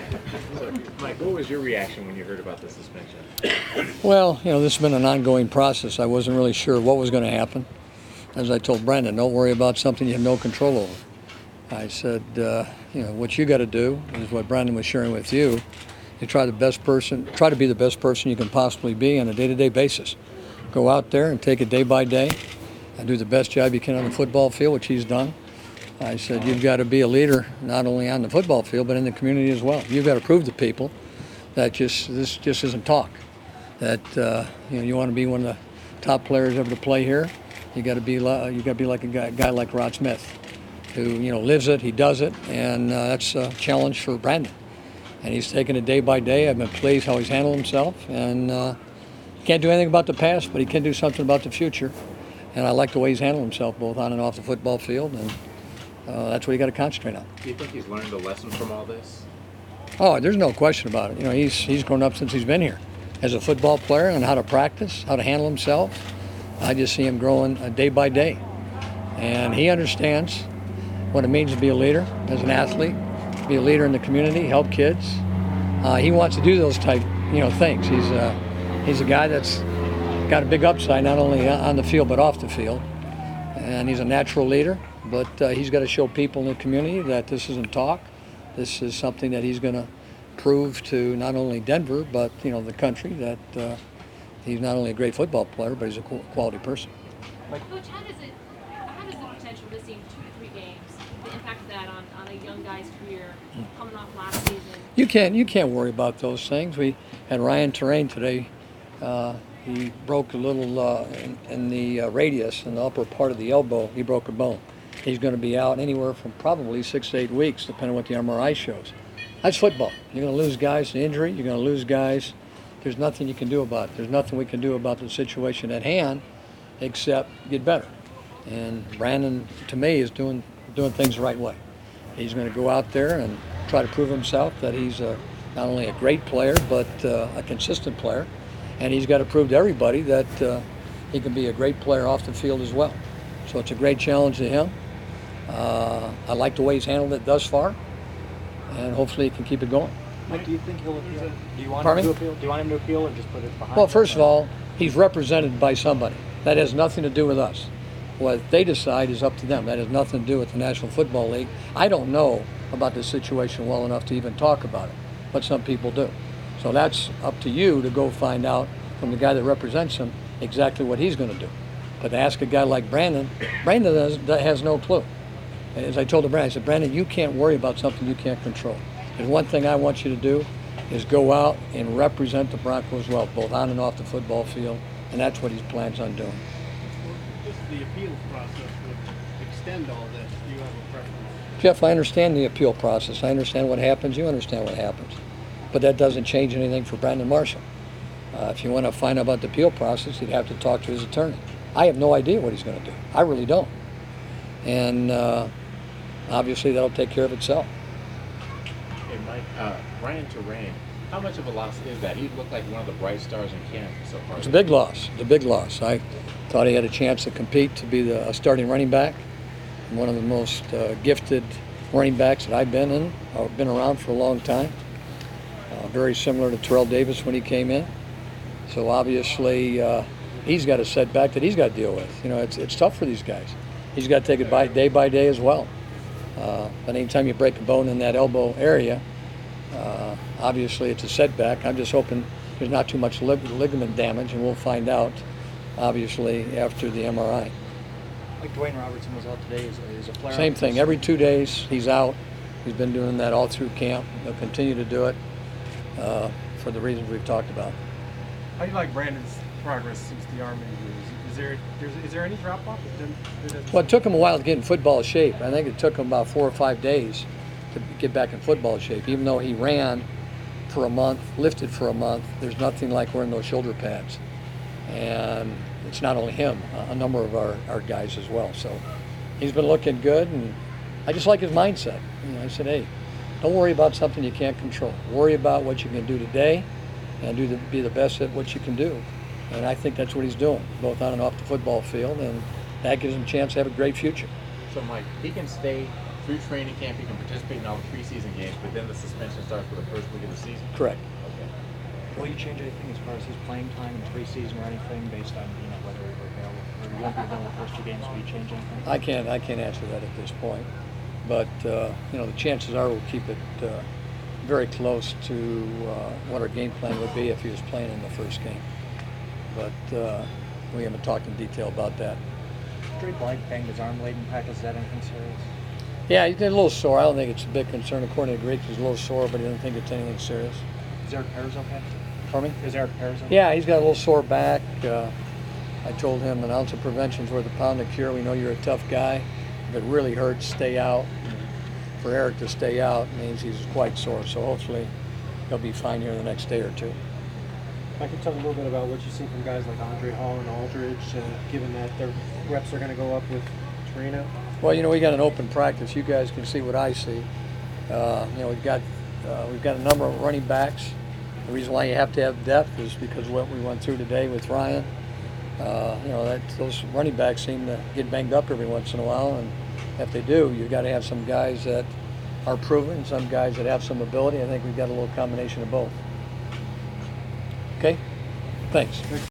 So, Mike, what was your reaction when you heard about the suspension? Well, this has been an ongoing process. I wasn't really sure what was going to happen. As I told Brendan, don't worry about something you have no control over. I said, what you got to do is what Brendan was sharing with you. You try to be the best person you can possibly be on a day-to-day basis. Go out there and take it day by day and do the best job you can on the football field, which he's done. I said, you've got to be a leader not only on the football field, but in the community as well. You've got to prove to people that this just isn't talk. That you want to be one of the top players ever to play here. You got to be like a guy like Rod Smith, who lives it, he does it, and that's a challenge for Brandon. And he's taking it day by day. I've been pleased how he's handled himself, and he can't do anything about the past, but he can do something about the future. And I like the way he's handled himself, both on and off the football field, and that's what you got to concentrate on. Do you think he's learned a lesson from all this? Oh, there's no question about it. He's grown up since he's been here as a football player and how to practice, how to handle himself. I just see him growing day by day. And he understands what it means to be a leader as an athlete, be a leader in the community, help kids. He wants to do those type things. He's a guy that's got a big upside, not only on the field but off the field. And he's a natural leader, but he's got to show people in the community that this isn't talk. This is something that he's going to prove to not only Denver, but the country, that he's not only a great football player, but he's a quality person. Coach, how does the potential missing 2 to 3 games, the impact of that on a young guy's career coming off last season? You can't worry about those things. We had Ryan Terrain today. He broke a little in the radius in the upper part of the elbow. He broke a bone. He's going to be out anywhere from probably 6 to 8 weeks, depending on what the MRI shows. That's football. You're going to lose guys to injury. You're going to lose guys. There's nothing you can do about it. There's nothing we can do about the situation at hand except get better. And Brandon, to me, is doing things the right way. He's going to go out there and try to prove himself that he's not only a great player, but a consistent player. And he's got to prove to everybody that he can be a great player off the field as well. So it's a great challenge to him. I like the way he's handled it thus far, and hopefully he can keep it going. Mike, do you think he'll appeal? Do you want Pardon him me? to appeal? Do you want him to appeal or just put it behind? Well, first of all, he's represented by somebody. That has nothing to do with us. What they decide is up to them. That has nothing to do with the National Football League. I don't know about the situation well enough to even talk about it, but some people do. So that's up to you to go find out from the guy that represents him exactly what he's going to do. But to ask a guy like Brandon has no clue. As I told Brandon, I said, Brandon, you can't worry about something you can't control. There's one thing I want you to do is go out and represent the Broncos well, both on and off the football field, and that's what he plans on doing. Just the appeals process would extend all this. Do you have a preference? Jeff, I understand the appeal process. I understand what happens. You understand what happens. But that doesn't change anything for Brandon Marshall. If you want to find out about the appeal process, you'd have to talk to his attorney. I have no idea what he's going to do. I really don't. And obviously that'll take care of itself. Hey, Mike, Ryan Terrain, how much of a loss is that? He looked like one of the bright stars in camp so far. It's a big loss. It's a big loss. I thought he had a chance to compete to be a starting running back. One of the most gifted running backs that I've been in. I've been around for a long time. Very similar to Terrell Davis when he came in. So obviously he's got a setback that he's got to deal with. It's tough for these guys. He's got to take it by day as well. But anytime you break a bone in that elbow area, obviously it's a setback. I'm just hoping there's not too much ligament damage, and we'll find out, obviously, after the MRI. Like Dwayne Robertson was out today, is a flare. Same thing. Every 2 days he's out. He's been doing that all through camp. He'll continue to do it for the reasons we've talked about. How do you like Brandon's progress since the Army injuries? Is there any drop off? Well, it took him a while to get in football shape. I think it took him about 4 or 5 days to get back in football shape. Even though he ran for a month, lifted for a month, there's nothing like wearing those shoulder pads. And it's not only him, a number of our guys as well. So he's been looking good, and I just like his mindset. I said, hey, don't worry about something you can't control. Worry about what you can do today and be the best at what you can do. And I think that's what he's doing, both on and off the football field, and that gives him a chance to have a great future. So, Mike, he can stay through training camp, he can participate in all the preseason games, but then the suspension starts for the first week of the season? Correct. Okay. Will you change anything as far as his playing time in preseason or anything based on whether he's available or he won't be available the first two games? Will you change anything? I can't answer that at this point, but the chances are we'll keep it very close to what our game plan would be if he was playing in the first game. But we haven't talked in detail about that. Dre Blythe banged his arm late in practice. Is that anything serious? Yeah, he's a little sore. I don't think it's a big concern. According to Greek, he's a little sore, but he doesn't think it's anything serious. Is Eric Perez okay? Pardon me? Is Eric Perez okay? Yeah, he's got a little sore back. I told him an ounce of prevention is worth a pound of cure. We know you're a tough guy. If it really hurts, stay out. For Eric to stay out means he's quite sore, so hopefully he'll be fine here in the next day or two. I can talk a little bit about what you see from guys like Andre Hall and Aldridge, given that their reps are going to go up with Torino. Well, we got an open practice. You guys can see what I see. We've got a number of running backs. The reason why you have to have depth is because of what we went through today with Ryan. Those running backs seem to get banged up every once in a while, and if they do, you've got to have some guys that are proven, some guys that have some ability. I think we've got a little combination of both. Okay? Thanks.